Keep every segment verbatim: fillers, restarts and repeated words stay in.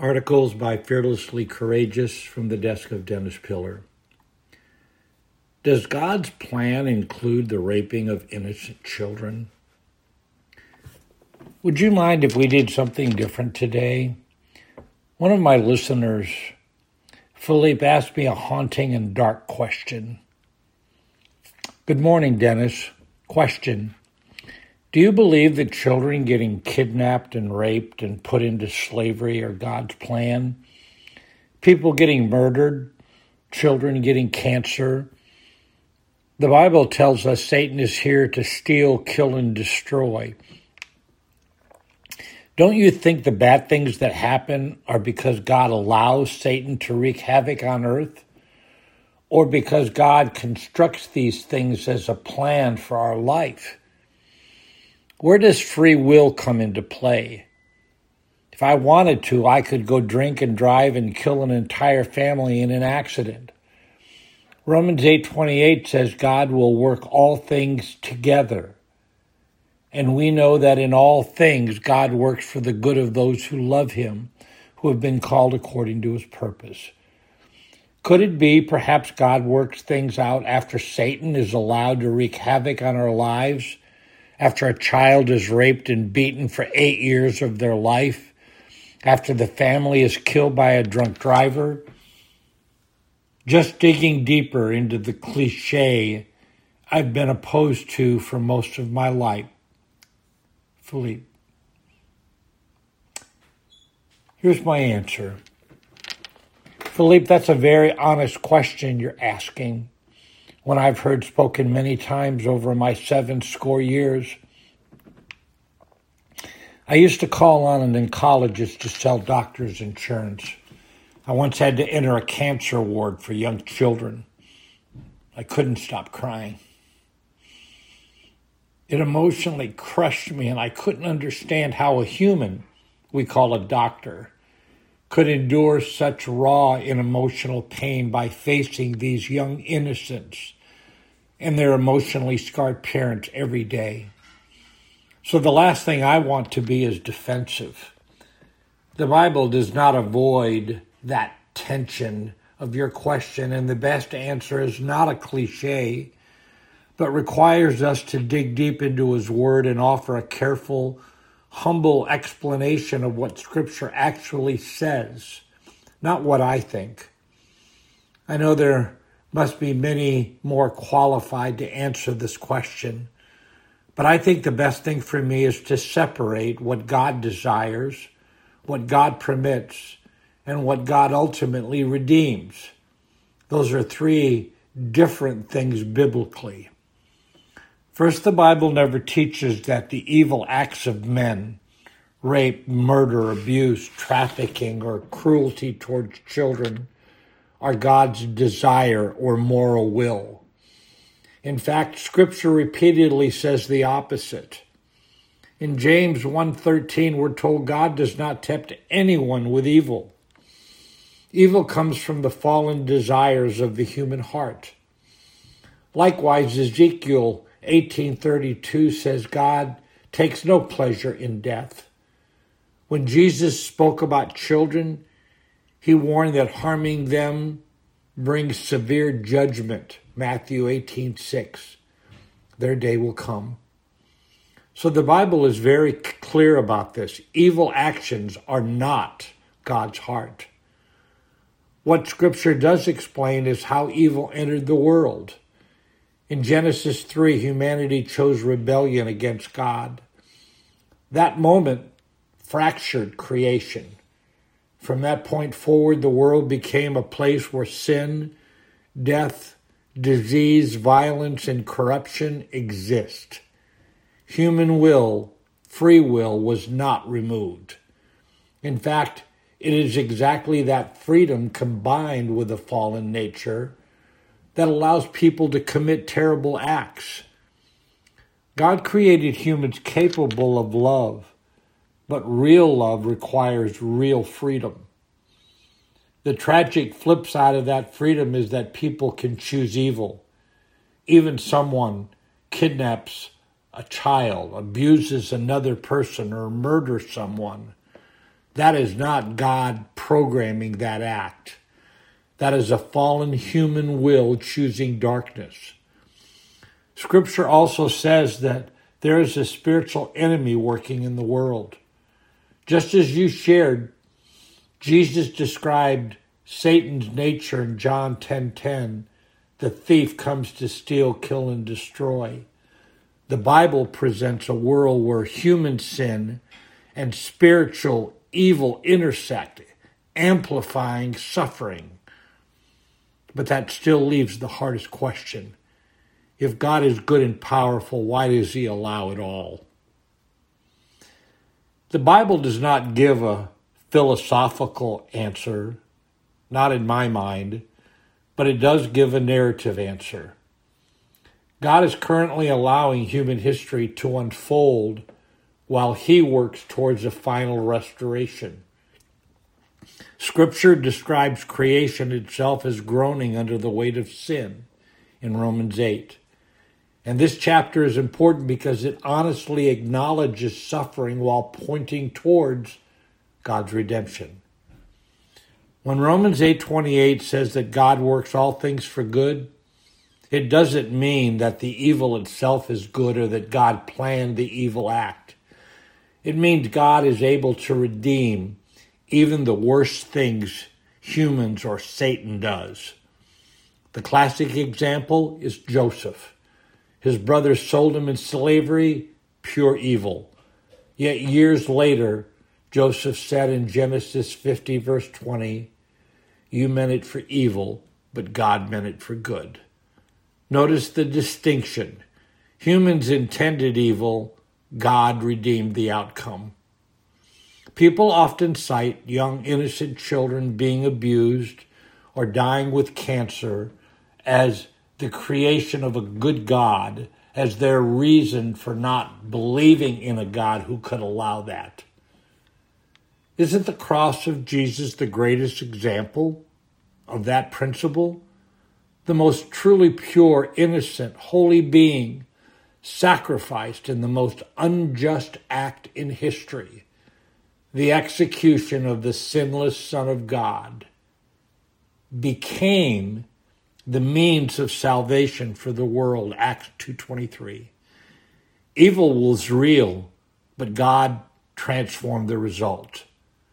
Articles by Fearlessly Courageous from the desk of Dennis Pillar. Does God's plan include the raping of innocent children? Would you mind if we did something different today? One of my listeners, Philippe, asked me a haunting and dark question. Good morning, Dennis. Question. Do you believe that children getting kidnapped and raped and put into slavery are God's plan? People getting murdered, children getting cancer. The Bible tells us Satan is here to steal, kill, and destroy. Don't you think the bad things that happen are because God allows Satan to wreak havoc on earth? Or because God constructs these things as a plan for our life? Where does free will come into play? If I wanted to, I could go drink and drive and kill an entire family in an accident. Romans eight twenty-eight says God will work all things together. And we know that in all things God works for the good of those who love him, who have been called according to his purpose. Could it be perhaps God works things out after Satan is allowed to wreak havoc on our lives? After a child is raped and beaten for eight years of their life, after the family is killed by a drunk driver? Just digging deeper into the cliche I've been opposed to for most of my life. Philippe. Here's my answer. Philippe, that's a very honest question you're asking. One I've heard spoken many times over my seven score years. I used to call on an oncologist to sell doctors insurance. I once had to enter a cancer ward for young children. I couldn't stop crying. It emotionally crushed me, and I couldn't understand how a human, we call a doctor, could endure such raw and emotional pain by facing these young innocents and their emotionally scarred parents every day. So the last thing I want to be is defensive. The Bible does not avoid that tension of your question, and the best answer is not a cliche, but requires us to dig deep into his word and offer a careful, humble explanation of what Scripture actually says, not what I think. I know there must be many more qualified to answer this question, but I think the best thing for me is to separate what God desires, what God permits, and what God ultimately redeems. Those are three different things biblically. First, the Bible never teaches that the evil acts of men, rape, murder, abuse, trafficking, or cruelty towards children, are God's desire or moral will. In fact, Scripture repeatedly says the opposite. In James one thirteen, we're told God does not tempt anyone with evil. Evil comes from the fallen desires of the human heart. Likewise, Ezekiel eighteen thirty-two says God takes no pleasure in death. When Jesus spoke about children, he warned that harming them brings severe judgment. Matthew eighteen six. Their day will come. So the Bible is very clear about this. Evil actions are not God's heart. What Scripture does explain is how evil entered the world. In Genesis three, humanity chose rebellion against God. That moment fractured creation. From that point forward, the world became a place where sin, death, disease, violence, and corruption exist. Human will, free will, was not removed. In fact, it is exactly that freedom combined with a fallen nature that allows people to commit terrible acts. God created humans capable of love, but real love requires real freedom. The tragic flip side of that freedom is that people can choose evil. Even someone kidnaps a child, abuses another person, or murders someone. That is not God programming that act. That is a fallen human will choosing darkness. Scripture also says that there is a spiritual enemy working in the world. Just as you shared, Jesus described Satan's nature in John ten ten. The thief comes to steal, kill, and destroy. The Bible presents a world where human sin and spiritual evil intersect, amplifying suffering. But that still leaves the hardest question. If God is good and powerful, why does he allow it all? The Bible does not give a philosophical answer, not in my mind, but it does give a narrative answer. God is currently allowing human history to unfold while he works towards a final restoration. Scripture describes creation itself as groaning under the weight of sin in Romans eight. And this chapter is important because it honestly acknowledges suffering while pointing towards God's redemption. When Romans eight twenty-eight says that God works all things for good, it doesn't mean that the evil itself is good or that God planned the evil act. It means God is able to redeem even the worst things humans or Satan does. The classic example is Joseph. His brothers sold him in slavery, pure evil. Yet years later, Joseph said in Genesis fifty, verse twenty, "You meant it for evil, but God meant it for good." Notice the distinction. Humans intended evil, God redeemed the outcome. People often cite young innocent children being abused or dying with cancer as the creation of a good God, as their reason for not believing in a God who could allow that. Isn't the cross of Jesus the greatest example of that principle? The most truly pure, innocent, holy being sacrificed in the most unjust act in history, the execution of the sinless Son of God, became the means of salvation for the world, Acts two twenty-three. Evil was real, but God transformed the result.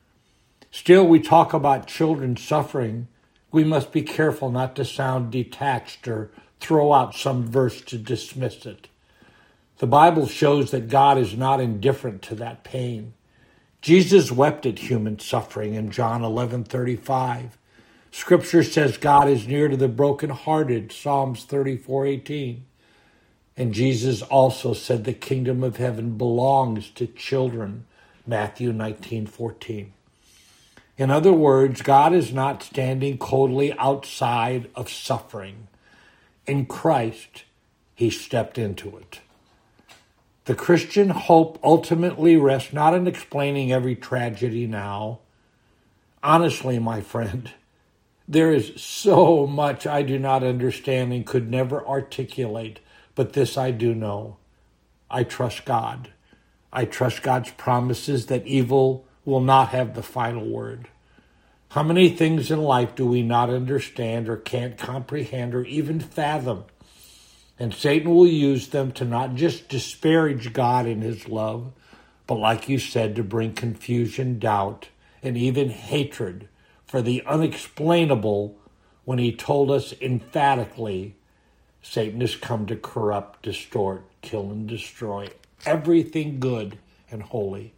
Still, we talk about children suffering. We must be careful not to sound detached or throw out some verse to dismiss it. The Bible shows that God is not indifferent to that pain. Jesus wept at human suffering in John eleven thirty-five. Scripture says God is near to the brokenhearted, Psalms thirty-four eighteen. And Jesus also said the kingdom of heaven belongs to children, Matthew nineteen fourteen. In other words, God is not standing coldly outside of suffering. In Christ, he stepped into it. The Christian hope ultimately rests not in explaining every tragedy now. Honestly, my friend, there is so much I do not understand and could never articulate, but this I do know. I trust God. I trust God's promises that evil will not have the final word. How many things in life do we not understand or can't comprehend or even fathom? And Satan will use them to not just disparage God in his love, but like you said, to bring confusion, doubt, and even hatred for the unexplainable when he told us emphatically, Satan has come to corrupt, distort, kill, and destroy everything good and holy.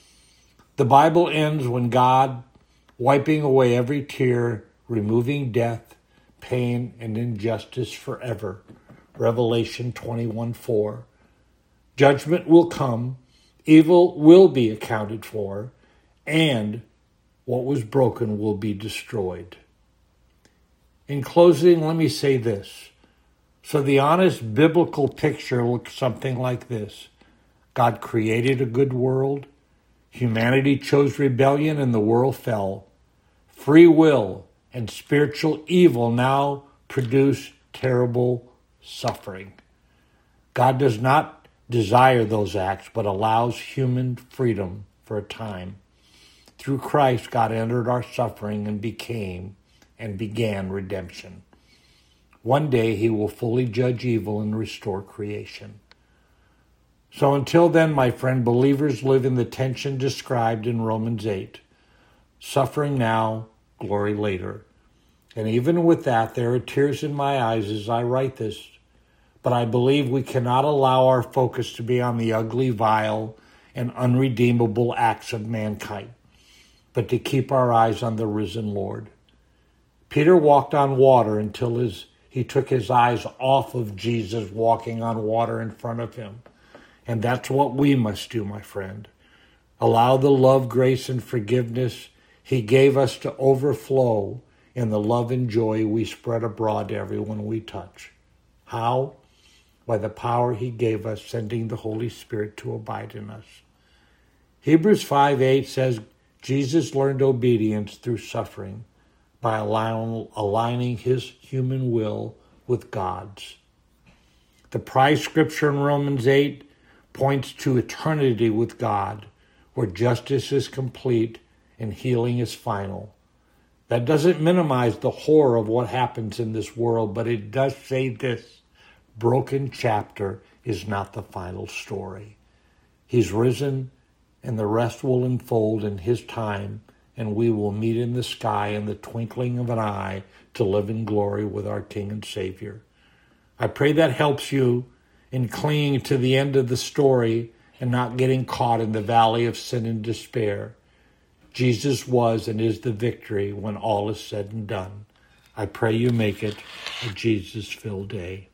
The Bible ends when God, wiping away every tear, removing death, pain, and injustice forever. Revelation twenty-one four. Judgment will come, evil will be accounted for, and what was broken will be destroyed. In closing, let me say this. So the honest biblical picture looks something like this. God created a good world. Humanity chose rebellion and the world fell. Free will and spiritual evil now produce terrible suffering. God does not desire those acts, but allows human freedom for a time. Through Christ, God entered our suffering and became and began redemption. One day he will fully judge evil and restore creation. So until then, my friend, believers live in the tension described in Romans eight. Suffering now, glory later. And even with that, there are tears in my eyes as I write this. But I believe we cannot allow our focus to be on the ugly, vile, and unredeemable acts of mankind, but to keep our eyes on the risen Lord. Peter walked on water until his, he took his eyes off of Jesus walking on water in front of him. And that's what we must do, my friend. Allow the love, grace, and forgiveness he gave us to overflow in the love and joy we spread abroad to everyone we touch. How? By the power he gave us, sending the Holy Spirit to abide in us. Hebrews five eight says, Jesus learned obedience through suffering by allowing, aligning his human will with God's. The prized scripture in Romans eight points to eternity with God, where justice is complete and healing is final. That doesn't minimize the horror of what happens in this world, but it does say this: broken chapter is not the final story. He's risen, and the rest will unfold in his time, and we will meet in the sky in the twinkling of an eye to live in glory with our King and Savior. I pray that helps you in clinging to the end of the story and not getting caught in the valley of sin and despair. Jesus was and is the victory when all is said and done. I pray you make it a Jesus-filled day.